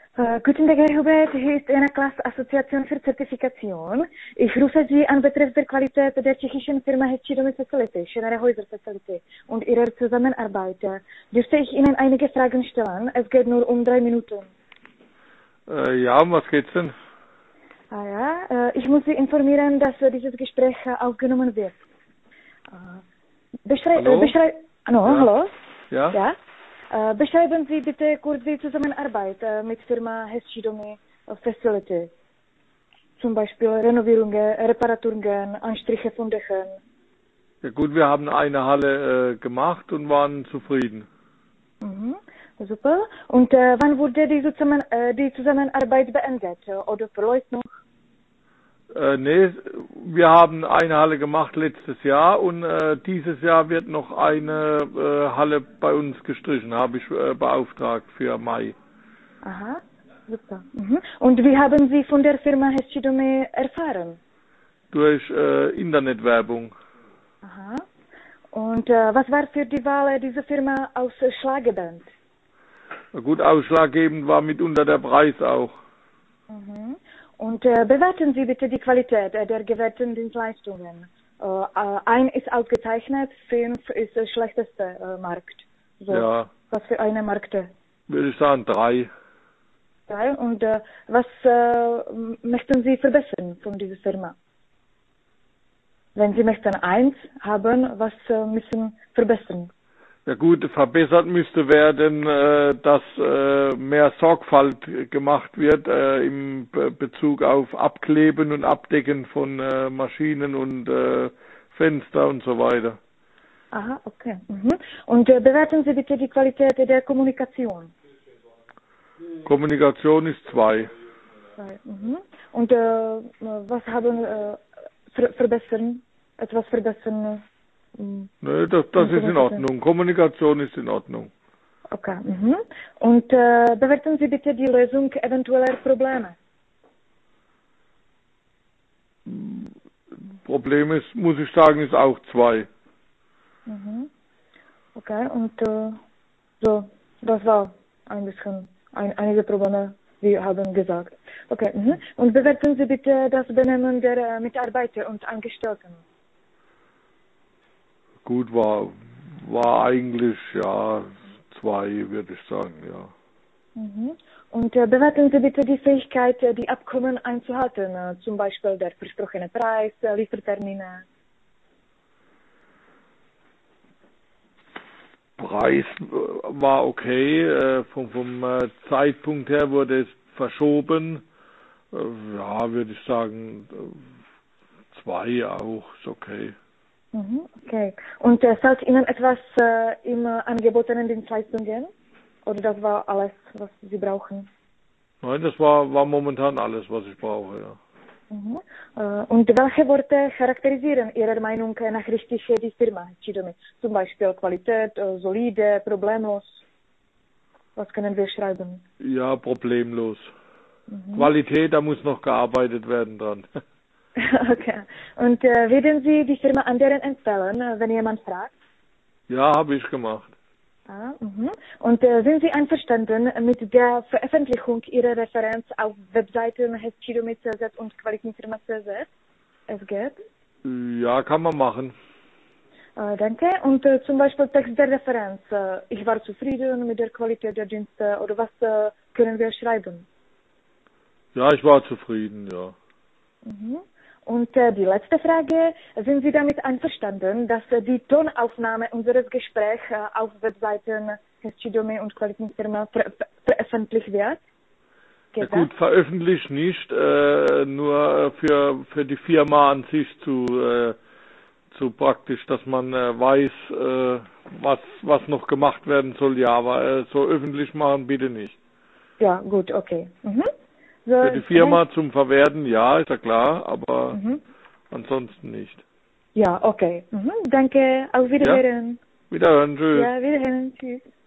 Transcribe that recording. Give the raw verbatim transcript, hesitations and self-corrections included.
Uh, Guten Tag, Herr Hubert. Hier ist eine Klasse Assoziation für Zertifikation. Ich rufe Sie an betreffend der Qualität der tschechischen Firma Heschidomi Facility, Scherer Häuser Facility und ihrer Zusammenarbeit. Dürfte ich Ihnen einige Fragen stellen? Es geht nur um drei Minuten. Äh, ja, um was geht's denn? Ah, ja, äh, ich muss Sie informieren, dass äh, dieses Gespräch äh, aufgenommen wird. Äh, beschrei Hallo? äh, beschrei no, Ja. hallo? Ja? Ja? Äh, beschreiben Sie bitte kurz die Zusammenarbeit äh, mit Firma Heschidomi Facility. Zum Beispiel Renovierungen, Reparaturen, Anstriche von Dächern. Ja gut, wir haben eine Halle äh, gemacht und waren zufrieden. Mhm. Super. Und äh, wann wurde die, Zusammen äh, die Zusammenarbeit beendet? Äh, Oder verläuft noch? Äh, nee, wir haben eine Halle gemacht letztes Jahr und äh, dieses Jahr wird noch eine äh, Halle bei uns gestrichen, habe ich äh, beauftragt für Mai. Aha, super. Mhm. Und wie haben Sie von der Firma Heschidomi erfahren? Durch äh, Internetwerbung. Aha. Und äh, was war für die Wahl dieser Firma ausschlaggebend? Na gut, ausschlaggebend war mitunter der Preis auch. Mhm. Und äh, bewerten Sie bitte die Qualität äh, der gewährten Dienstleistungen. Äh, äh, ein ist ausgezeichnet, fünf ist der schlechteste äh, Markt. So, Ja, was für eine Markte? würde ich sagen drei. Ja, und äh, was äh, m- möchten Sie verbessern von dieser Firma? Wenn Sie möchten eins haben, was äh, müssen verbessern? Ja gut, verbessert müsste werden, äh, dass äh, mehr Sorgfalt gemacht wird äh, im Be Bezug auf Abkleben und Abdecken von äh, Maschinen und äh, Fenster und so weiter. Aha, okay. Mhm. Und äh, bewerten Sie bitte die Qualität der Kommunikation. Kommunikation ist zwei. Zwei. Mhm. Und äh, was haben äh, ver verbessern, etwas verbessern? Äh, m- Ne, das, das ist in Ordnung. Kommunikation ist in Ordnung. Okay. Mhm. Und äh, bewerten Sie bitte die Lösung eventueller Probleme. Problem ist, muss ich sagen, ist auch zwei. Mhm. Okay, und äh, so, das war ein bisschen ein, einige Probleme, wir haben gesagt. Okay, mhm. Und bewerten Sie bitte das Benehmen der äh, Mitarbeiter und Angestellten. Gut, war, war eigentlich, ja, zwei, würde ich sagen, ja. Mhm. Und äh, bewerten Sie bitte die Fähigkeit, äh, die Abkommen einzuhalten, äh, zum Beispiel der versprochene Preis, äh, Liefertermine. Preis äh, war okay, äh, vom, vom äh, Zeitpunkt her wurde es verschoben. Äh, ja, würde ich sagen, äh, zwei auch, ist okay. Mhm. Okay. Und äh, fällt Ihnen etwas äh, im äh, angebotenen Dienstleistungen? Oder das war alles, was Sie brauchen? Nein, das war, war momentan alles, was ich brauche, ja. Mhm. Äh, Und welche Worte charakterisieren Ihrer Meinung nach richtig die Firma Heschidomi? Zum Beispiel Qualität, äh, solide, problemlos. Was können wir schreiben? Ja, problemlos. Mhm. Qualität, da muss noch gearbeitet werden dran. Okay. Und äh, würden Sie die Firma anderen empfehlen, äh, wenn jemand fragt? Ja, habe ich gemacht. Ah, mhm. Und äh, sind Sie einverstanden mit der Veröffentlichung Ihrer Referenz auf Webseiten Heschidomi Punkt c z und Qualitätsfirma Punkt c z? Es geht. Ja, kann man machen. Äh, danke. Und äh, zum Beispiel Text der Referenz. Äh, ich war zufrieden mit der Qualität der Dienste. Oder was äh, können wir schreiben? Ja, ich war zufrieden, ja. Mhm. Und äh, die letzte Frage. Sind Sie damit einverstanden, dass äh, die Tonaufnahme unseres Gesprächs äh, auf Webseiten Heschidomi und Qualitätsfirma ver ver veröffentlicht wird? Ja Geht das? gut, veröffentlicht nicht, äh, nur für, für die Firma an sich zu, äh, zu praktisch, dass man äh, weiß, äh, was, was noch gemacht werden soll, ja, aber äh, so öffentlich machen bitte nicht. Ja, gut, okay. Mhm. So, Für die Firma zum Verwerten, ja, ist ja klar, aber mhm. ansonsten nicht. Ja, okay. Mhm. Danke, auf Ja, Wiederhören. wiederhören, tschüss. Ja, Wiederhören, tschüss.